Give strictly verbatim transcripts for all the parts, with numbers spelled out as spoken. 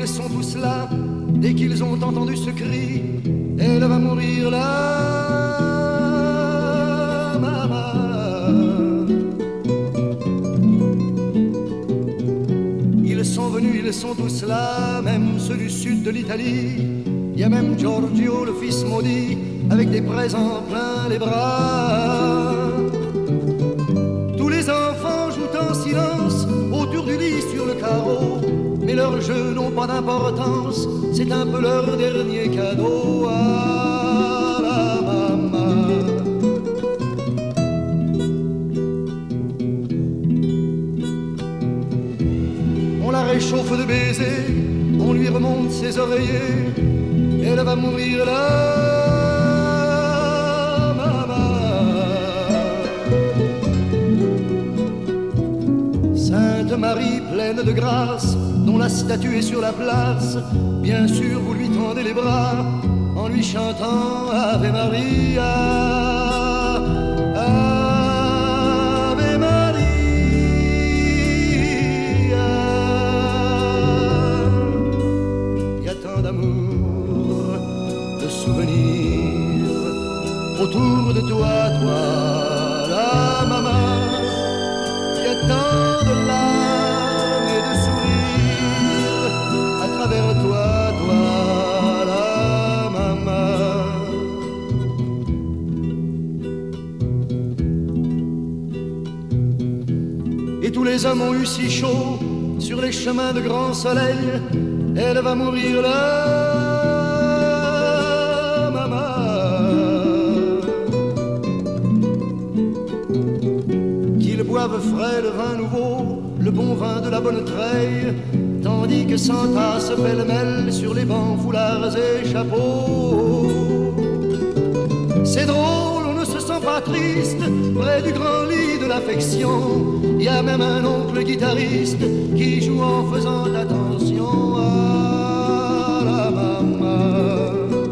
ils sont tous là. Dès qu'ils ont entendu ce cri, elle va mourir là, maman. Ils sont venus, ils sont tous là, même ceux du sud de l'Italie. Il y a même Giorgio, le fils maudit, avec des présents plein les bras. Tous les enfants jouent en silence autour du lit sur le carreau, mais leurs jeux n'ont pas d'importance, c'est un peu leur dernier cadeau à la maman. On la réchauffe de baisers, on lui remonte ses oreillers, elle va mourir là, maman. Sainte Marie pleine de grâce, dont la statue est sur la place, bien sûr vous lui tendez les bras en lui chantant Ave Maria, Ave Maria. Il y a tant d'amour, de souvenirs autour de toi, toi, la maman. Il y a tant de larmes et de sourires à travers toi, toi, la maman. Et tous les hommes ont eu si chaud sur les chemins de grand soleil, elle va mourir là, maman. Qu'ils boivent frais le vin nouveau, le bon vin de la bonne treille, tandis que s'entassent pêle-mêle sur les bancs, foulards et chapeaux. C'est drôle, on ne se sent pas triste près du grand lit de l'affection. Il y a même un oncle guitariste qui joue en faisant attention à la maman.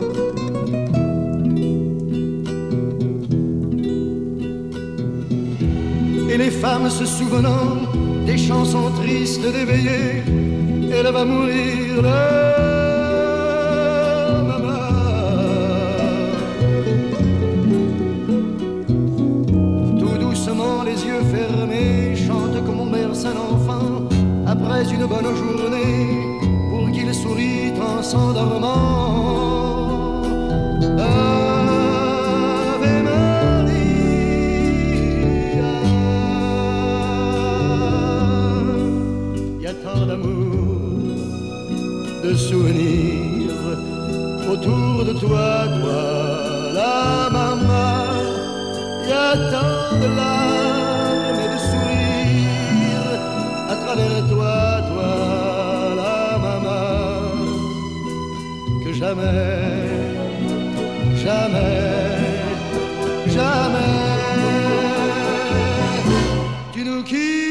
Et les femmes se souvenant des chansons tristes d'éveillé, elle va mourir là, maman. Tout doucement, les yeux fermés, chante comme on berce un enfant après une bonne journée, pour qu'il sourit en s'endormant. Ave Maria. Il y a tant d'amour, de souvenirs autour de toi, toi, la maman. Il y a tant de larmes et de sourires à travers toi, toi, la maman, que jamais, jamais, jamais tu nous quittes.